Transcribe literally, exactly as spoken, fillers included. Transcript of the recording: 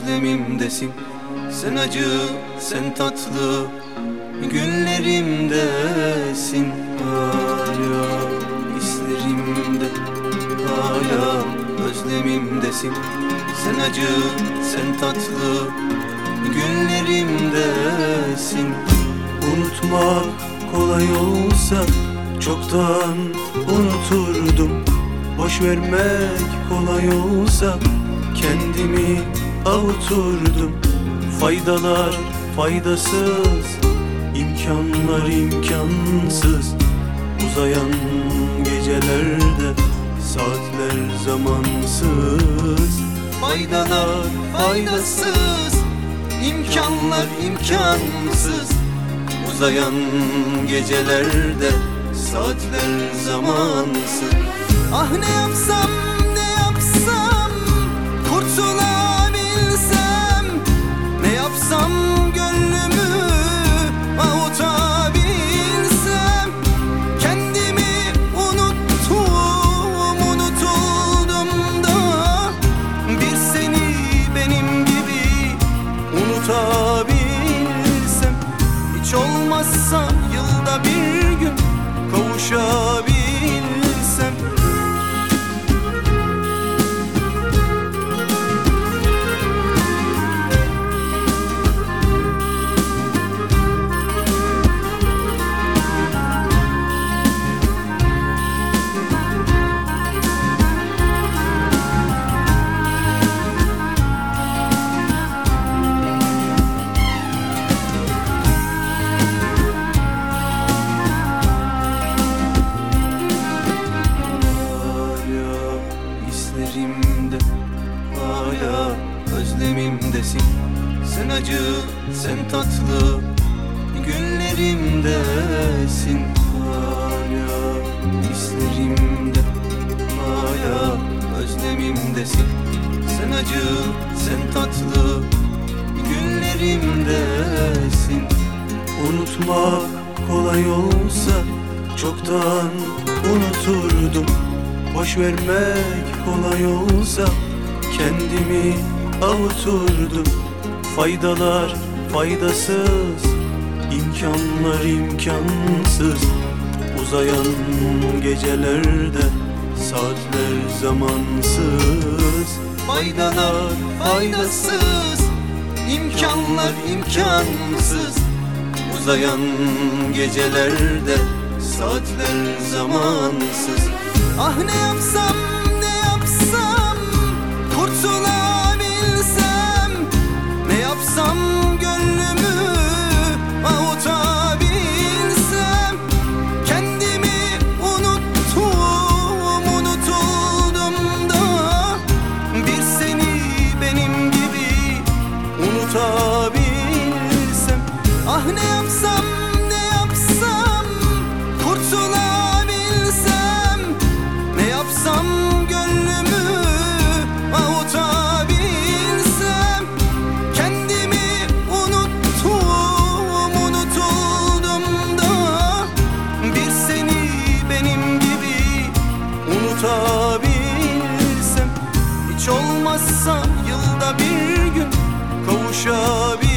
özlemimdesin. Sen acı, sen tatlı, günlerimdesin. Hala hislerimde, hala özlemimdesin. Sen acı, sen tatlı, günlerimdesin. Unutmak kolay olsa çoktan unuturdum. Boş vermek kolay olsa kendimi avuturdum. Faydalar faydasız, imkanlar imkansız. Uzayan gecelerde saatler zamansız. Faydalar faydasız, imkanlar imkansız. Uzayan gecelerde saatler zamansız. Ah ne yapsam ne yapsam kurtulabilsem, ne yapsam gönlümü avutabilsem. Kendimi unuttum, unutuldum da bir seni benim gibi unutabilsem. Hiç olmazsa yılda bir gün kavuşabilsem. Hala özlemimdesin. Sen acı, sen tatlı, günlerimdesin. Hala hislerimde, hala özlemimdesin. Sen acı, sen tatlı, günlerimdesin. Unutmak kolay olsa çoktan unuturdum. Boş vermek kolay olsa kendimi avuturdum. Faydalar faydasız, imkanlar imkansız. Uzayan gecelerde saatler zamansız. Faydalar faydasız, imkanlar imkansız. Uzayan gecelerde saatler zamansız. Ah ne yapsam ne yapsam kurtulabilsem, ne yapsam gönlümü avutabilsem. Kendimi unuttum, unutuldum da bir seni benim gibi unutabilsem. Ah ne yapsam ne yapsam kurtulabilsem, ne yapsam gönlümü avutabilsem. Kendimi unuttum, unutuldum da bir seni benim gibi unutabilsem. Hiç olmazsa yılda bir gün kavuşabilsem.